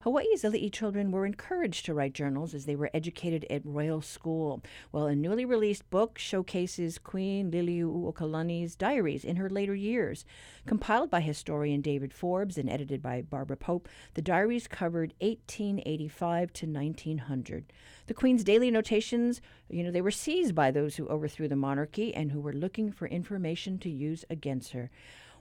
Hawaii's elite children were encouraged to write journals as they were educated at Royal School. Well, a newly released book showcases Queen Liliuokalani's diaries in her later years. Compiled by historian David Forbes and edited by Barbara Pope, the diaries covered 1885 to 1900. The Queen's daily notations, they were seized by those who overthrew the monarchy and who were looking for information to use against her.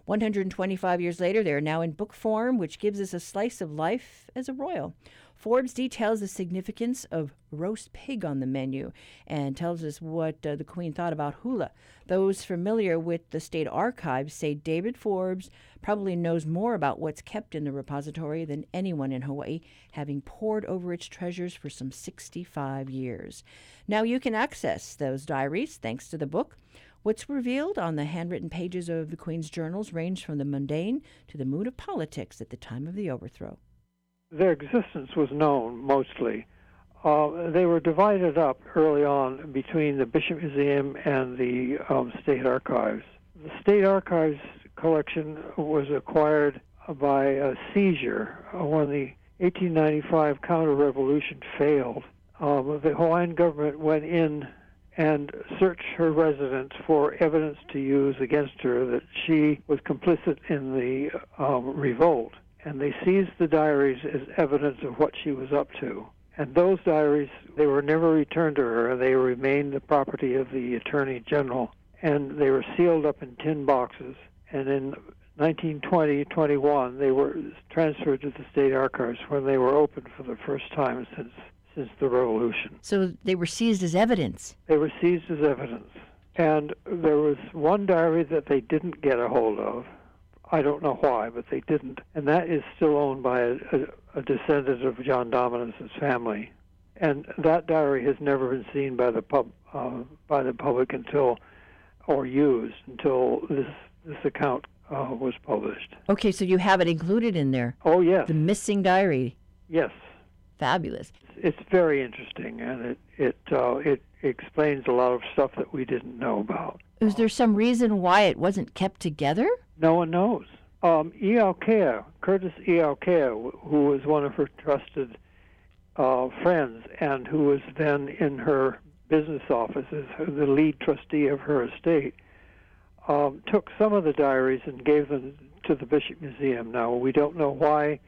125 years later, they are now in book form, which gives us a slice of life as a royal. Forbes details the significance of roast pig on the menu and tells us what the Queen thought about hula. Those familiar with the state archives say David Forbes probably knows more about what's kept in the repository than anyone in Hawaii, having pored over its treasures for some 65 years. Now you can access those diaries thanks to the book. What's revealed on the handwritten pages of the Queen's journals range from the mundane to the mood of politics at the time of the overthrow. Their existence was known mostly. They were divided up early on between the Bishop Museum and the State Archives. The State Archives collection was acquired by a seizure when the 1895 counter-revolution failed. The Hawaiian government went in and searched her residence for evidence to use against her that she was complicit in the revolt. And they seized the diaries as evidence of what she was up to. And those diaries, they were never returned to her. They remained the property of the Attorney General. And they were sealed up in tin boxes. And in 1920-21, they were transferred to the State Archives when they were opened for the first time since the Revolution. So they were seized as evidence? They were seized as evidence. And there was one diary that they didn't get a hold of. I don't know why, but they didn't. And that is still owned by a descendant of John Dominus' family. And that diary has never been seen by the public or used until this account was published. Okay, so you have it included in there? Oh, yes. The missing diary? Yes. Fabulous. It's very interesting, and it explains a lot of stuff that we didn't know about. Is there some reason why it wasn't kept together? No one knows. Iauke, Curtis Iauke, who was one of her trusted friends and who was then in her business office as the lead trustee of her estate, took some of the diaries and gave them to the Bishop Museum. Now, we don't know why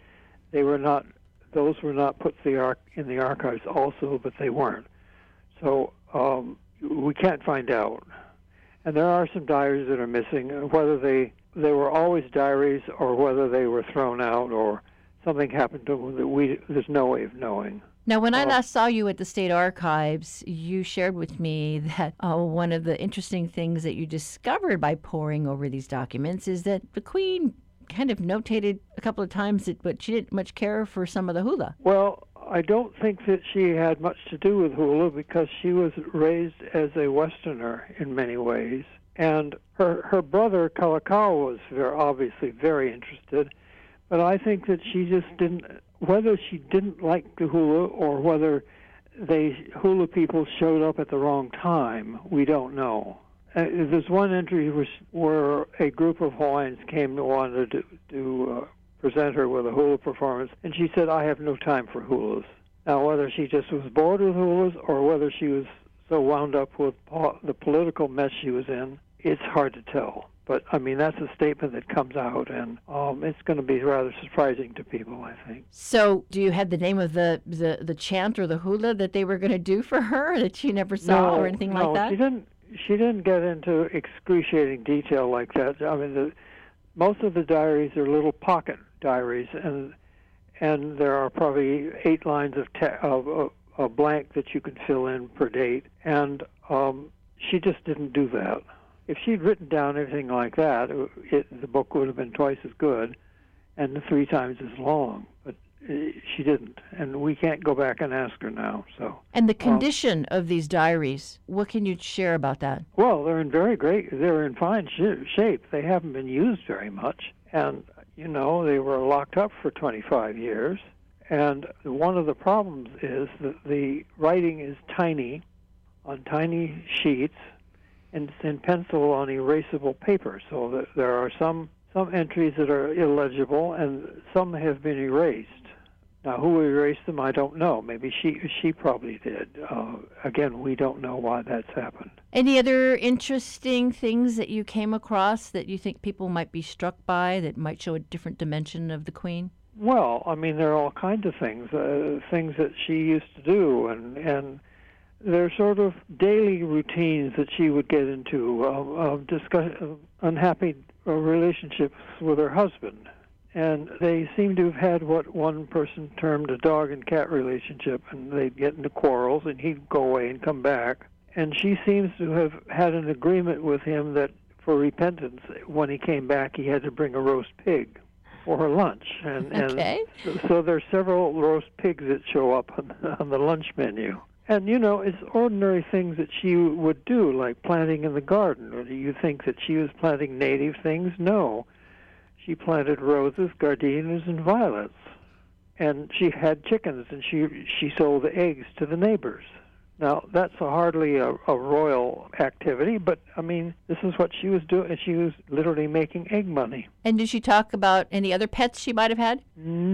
those were not put in the archives also, but they weren't. So we can't find out. And there are some diaries that are missing, whether they were always diaries or whether they were thrown out or something happened to them that there's no way of knowing. Now, when I last saw you at the State Archives, you shared with me that one of the interesting things that you discovered by poring over these documents is that the Queen kind of notated a couple of times but she didn't much care for some of the hula. Well, I don't think that she had much to do with hula because she was raised as a Westerner in many ways. And her brother, Kalakaua, was obviously very interested. But I think that she just didn't, whether she didn't like the hula or whether hula people showed up at the wrong time, we don't know. There's one entry where a group of Hawaiians came and wanted to present her with a hula performance, and she said, "I have no time for hulas." Now, whether she just was bored with hulas or whether she was so wound up with the political mess she was in, it's hard to tell. But, I mean, that's a statement that comes out, and it's going to be rather surprising to people, I think. So, do you have the name of the chant or the hula that they were going to do for her that she never saw or anything like that? No, she didn't get into excruciating detail like that. I mean, most of the diaries are little pocket diaries, and there are probably 8 lines of a blank that you can fill in per date, and she just didn't do that. If she'd written down everything like that, the book would have been twice as good and 3 times as long. But she didn't, and we can't go back and ask her now. So. And the condition of these diaries, what can you share about that? Well, they're in fine shape. They haven't been used very much, and they were locked up for 25 years. And one of the problems is that the writing is tiny, on tiny sheets, and it's in pencil on erasable paper, so that there are some entries that are illegible, and some have been erased. Now, who erased them, I don't know. Maybe she probably did. Again, we don't know why that's happened. Any other interesting things that you came across that you think people might be struck by that might show a different dimension of the Queen? Well, I mean, there are all kinds of things that she used to do, and they're sort of daily routines that she would get into, unhappy relationships with her husband. And they seem to have had what one person termed a dog and cat relationship, and they'd get into quarrels, and he'd go away and come back. And she seems to have had an agreement with him that for repentance, when he came back, he had to bring a roast pig for her lunch. And so there's several roast pigs that show up on the lunch menu. And, it's ordinary things that she would do, like planting in the garden. Or do you think that she was planting native things? No. She planted roses, gardenias, and violets. And she had chickens, and she sold the eggs to the neighbors. Now, that's hardly a royal activity, but, I mean, this is what she was doing. She was literally making egg money. And did she talk about any other pets she might have had?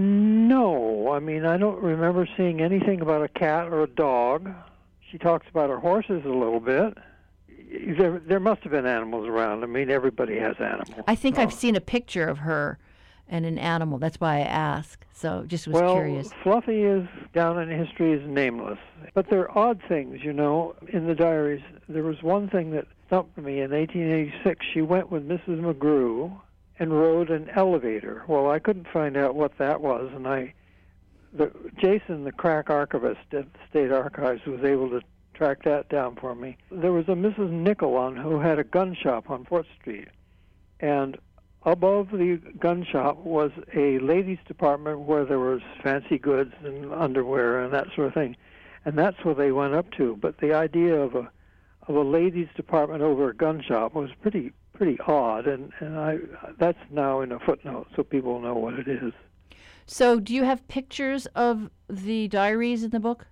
No. I mean, I don't remember seeing anything about a cat or a dog. She talks about her horses a little bit. There must have been animals around. I mean, everybody has animals. I think I've seen a picture of her and an animal. That's why I asked. So just was curious. Fluffy is down in history as nameless. But there are odd things, in the diaries. There was one thing that stumped me. In 1886, she went with Mrs. McGrew and rode an elevator. Well, I couldn't find out what that was, and Jason, the crack archivist at the State Archives, was able to track that down for me. There was a Mrs. Nicholon who had a gun shop on 4th Street, and above the gun shop was a ladies' department where there was fancy goods and underwear and that sort of thing, and that's where they went up to. But the idea of a ladies' department over a gun shop was pretty odd, and that's now in a footnote so people know what it is. So, do you have pictures of the diaries in the book?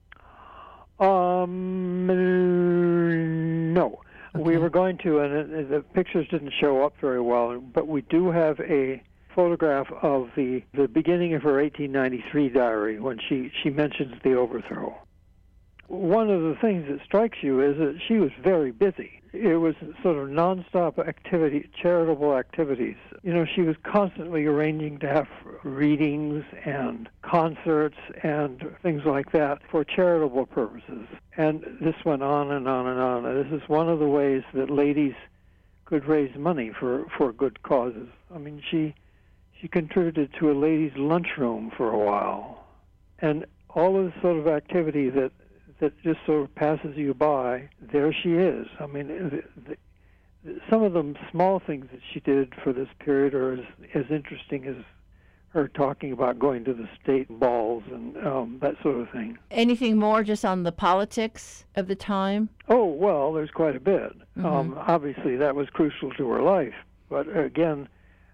No. Okay. We were going to, and the pictures didn't show up very well, but we do have a photograph of the beginning of her 1893 diary when she mentions the overthrow. One of the things that strikes you is that she was very busy. It was sort of nonstop activity, charitable activities. She was constantly arranging to have readings and concerts and things like that for charitable purposes. And this went on and on and on. And this is one of the ways that ladies could raise money for good causes. I mean, she contributed to a ladies' lunchroom for a while. And all of this sort of activity that just sort of passes you by, there she is. I mean, some of the small things that she did for this period are as interesting as her talking about going to the state balls and that sort of thing. Anything more just on the politics of the time? Oh, well, there's quite a bit. Mm-hmm. Obviously, that was crucial to her life. But again,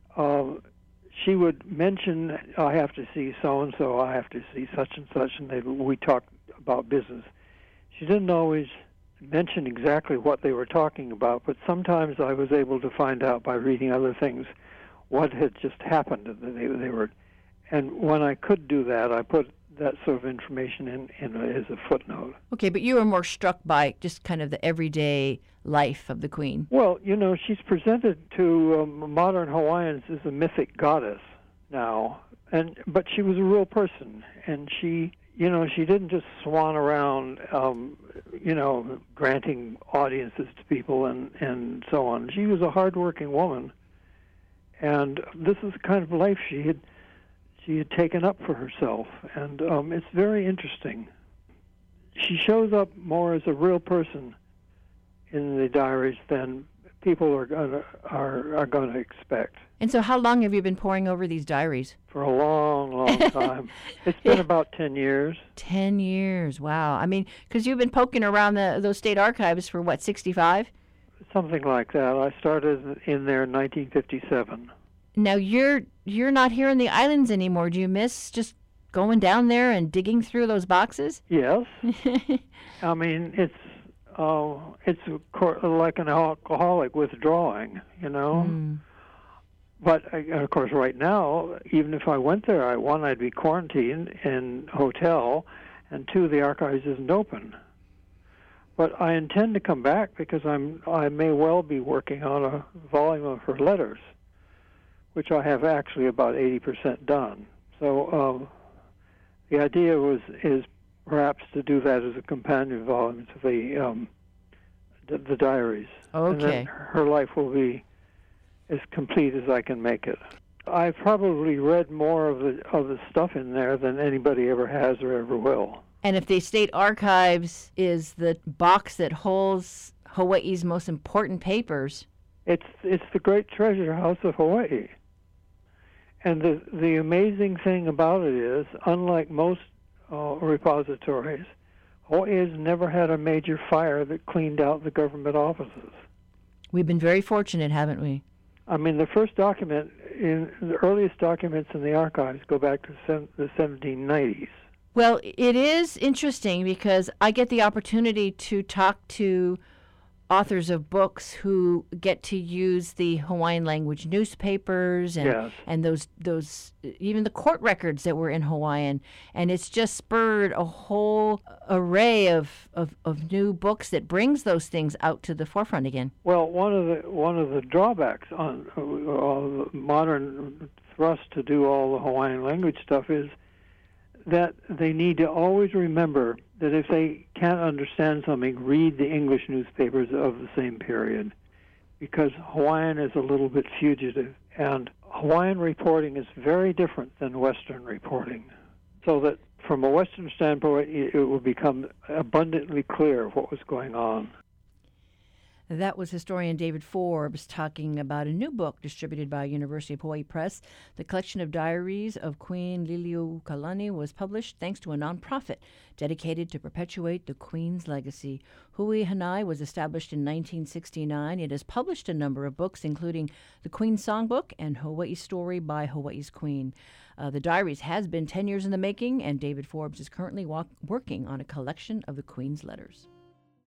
she would mention, I have to see so-and-so, I have to see such and such, and we talked about business. She didn't always mention exactly what they were talking about, but sometimes I was able to find out by reading other things what had just happened. And when I could do that, I put that sort of information in as a footnote. Okay, but you were more struck by just kind of the everyday life of the Queen. Well, she's presented to modern Hawaiians as a mythic goddess now, but she was a real person, and she didn't just swan around, granting audiences to people and so on. She was a hardworking woman, and this is the kind of life she had taken up for herself, and it's very interesting. She shows up more as a real person in the diaries than people are going to expect. And so how long have you been poring over these diaries? For a long, long time. It's been about 10 years. 10 years, wow. I mean, because you've been poking around those state archives for, 65? Something like that. I started in there in 1957. Now, you're not here in the islands anymore. Do you miss just going down there and digging through those boxes? Yes. I mean, it's like an alcoholic withdrawing, But of course, right now, even if I went there, one, I'd be quarantined in a hotel, and two, the archives isn't open. But I intend to come back because I may well be working on a volume of her letters, which I have actually about 80% done. So the idea is perhaps to do that as a companion volume to the diaries. Okay. And then her life will be as complete as I can make it. I've probably read more of the stuff in there than anybody ever has or ever will. And if the State Archives is the box that holds Hawaii's most important papers, it's the great treasure house of Hawaii. And the amazing thing about it is, unlike most repositories, Hawaii has never had a major fire that cleaned out the government offices. we've been very fortunate, haven't we? I mean, the first document, the earliest documents in the archives go back to the 1790s. Well, it is interesting because I get the opportunity to talk to authors of books who get to use the Hawaiian language newspapers and Yes. and those even the court records that were in Hawaiian, and it's just spurred a whole array of new books that brings those things out to the forefront again. Well, one of the drawbacks on the modern thrust to do all the Hawaiian language stuff is that they need to always remember that if they can't understand something, read the English newspapers of the same period, because Hawaiian is a little bit fugitive, and Hawaiian reporting is very different than Western reporting. So that from a Western standpoint, it will become abundantly clear what was going on. That was historian David Forbes talking about a new book distributed by University of Hawaii Press. The collection of diaries of Queen Liliuokalani was published thanks to a nonprofit dedicated to perpetuate the Queen's legacy. Hui Hanai was established in 1969. It has published a number of books, including The Queen's Songbook and Hawaii Story by Hawaii's Queen. The diaries has been 10 years in the making, and David Forbes is currently working on a collection of the Queen's letters.